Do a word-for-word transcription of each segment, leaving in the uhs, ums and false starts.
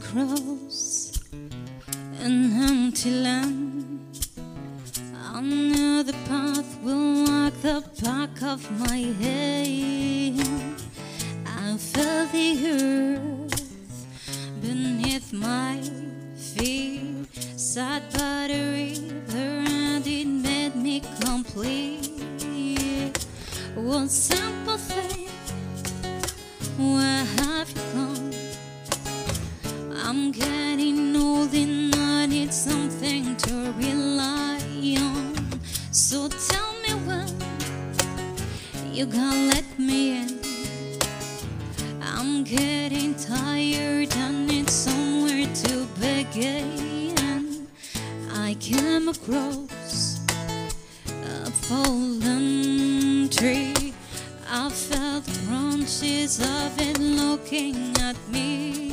across an empty land. I know the path will like the back of my hand. I feel the earth beneath my feet, sat by the river, and it made me complete. One simple thing, where have you gone? I'm getting old and I need something to rely on. So tell me when you gonna let me in. I'm getting tired, I need somewhere to begin. I came across a fallen tree. I felt the branches of it looking at me.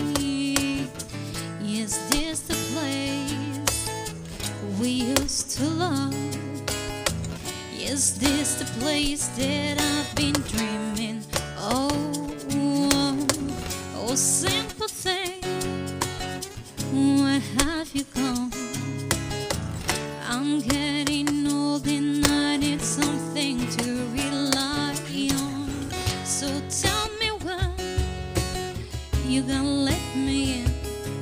Is this the place we used to love? Is this the place that I've been dreaming? Oh, oh, oh, simple thing, where have you gone? I'm getting old and I need something to rely on. So tell me when you gonna let me in.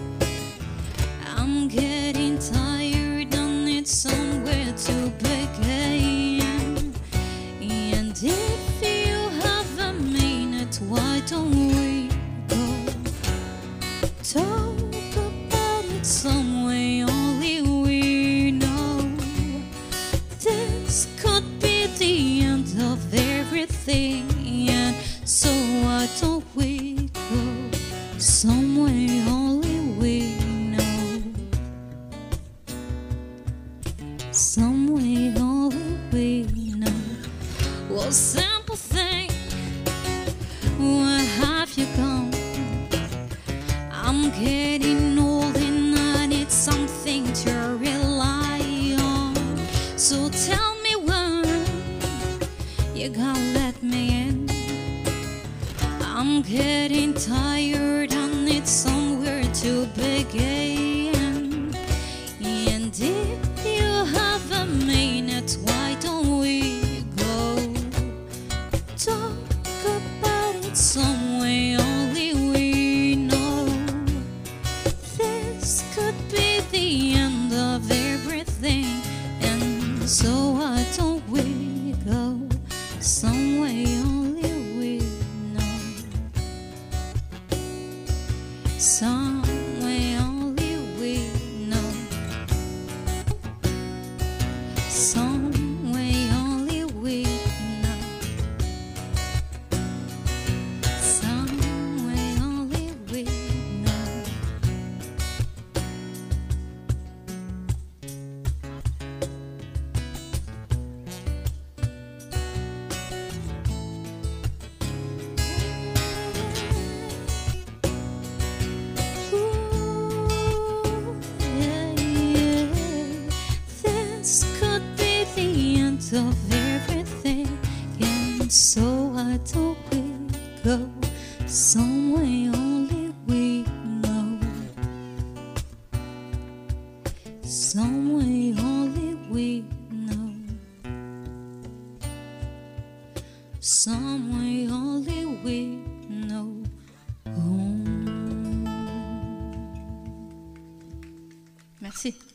I'm getting tired, I need somewhere to begin. And if you have a minute, why don't we go talk about it some way only we know? This could be the end of everything, and so why don't we go somewhere only we know? Somewhere only we know. Well, simple thing, where have you gone? I'm getting old and I need something to rely on. So tell me when you gonna let me in. I'm getting tired, I need somewhere to begin. And if you have a minute, why don't we go talk about it some way only we know? This could be the end of everything, and so why don't we go some way only we know? Some way only we know. Some way only we know. Some way only we know. Ooh, yeah, yeah. This could be the end of everything, and so why don't we go somewhere only we know? Somewhere only we know. Somewhere only we know. Oh. Merci.